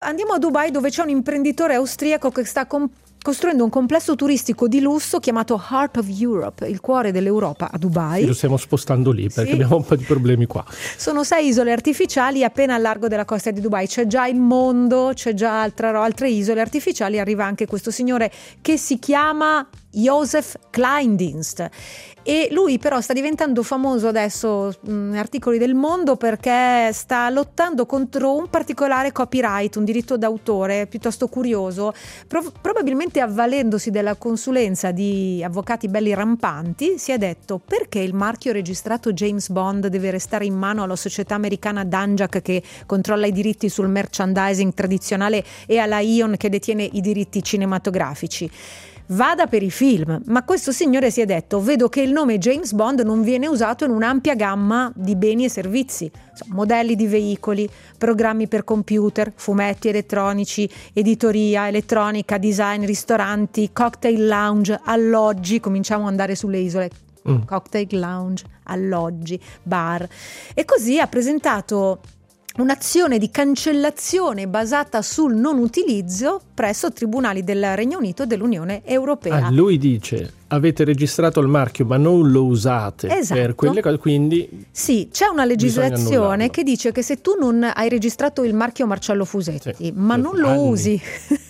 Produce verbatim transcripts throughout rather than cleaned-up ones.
andiamo a Dubai, dove c'è un imprenditore austriaco che sta com- costruendo un complesso turistico di lusso chiamato Heart of Europe, il cuore dell'Europa, a Dubai. Sì, lo stiamo spostando lì perché sì. abbiamo un po' di problemi qua. Sono sei isole artificiali appena al largo della costa di Dubai. C'è già il mondo, c'è già altra, altre isole artificiali. Arriva anche questo signore che si chiama Joseph Kleindienst, e lui però sta diventando famoso adesso in articoli del mondo perché sta lottando contro un particolare copyright, un diritto d'autore piuttosto curioso, pro- probabilmente avvalendosi della consulenza di avvocati belli rampanti. Si è detto: perché il marchio registrato James Bond deve restare in mano alla società americana Danjak, che controlla i diritti sul merchandising tradizionale, e alla Ion, che detiene i diritti cinematografici? Vada per i film. Ma questo signore si è detto: vedo che il nome James Bond non viene usato in un'ampia gamma di beni e servizi, modelli di veicoli, programmi per computer, fumetti elettronici, editoria elettronica, design, ristoranti, cocktail lounge, alloggi. Cominciamo ad andare sulle isole. Mm. Cocktail lounge, alloggi, bar. E così ha presentato un'azione di cancellazione basata sul non utilizzo presso tribunali del Regno Unito e dell'Unione Europea. Ah, lui dice: avete registrato il marchio ma non lo usate, esatto, per quelle cose, quindi sì, c'è una legislazione che dice che se tu non hai registrato il marchio Marcello Fusetti, sì, ma non lo anni. usi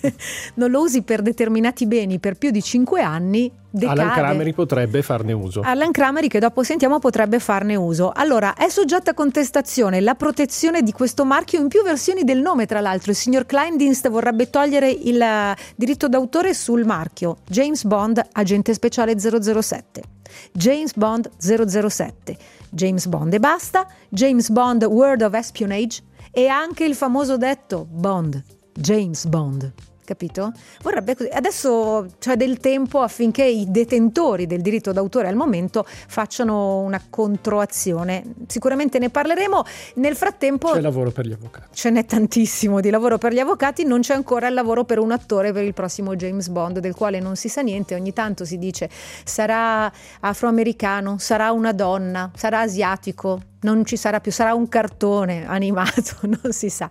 non lo usi per determinati beni per più di cinque anni, decade. Alan Crameri potrebbe farne uso. Alan Crameri, che dopo sentiamo, potrebbe farne uso. Allora, è soggetta a contestazione la protezione di questo marchio in più versioni del nome. Tra l'altro il signor Kleindienst vorrebbe togliere il diritto d'autore sul marchio James Bond agente speciale zero zero sette, James Bond zero zero sette, James Bond e basta, James Bond World of Espionage, e anche il famoso detto Bond, James Bond. Capito? Vorrebbe così. Adesso c'è del tempo affinché i detentori del diritto d'autore al momento facciano una controazione. Sicuramente ne parleremo. Nel frattempo c'è lavoro per gli avvocati. Ce n'è tantissimo di lavoro per gli avvocati. Non c'è ancora il lavoro per un attore per il prossimo James Bond, del quale non si sa niente. Ogni tanto si dice sarà afroamericano, sarà una donna, sarà asiatico. Non ci sarà più, sarà un cartone animato, non si sa.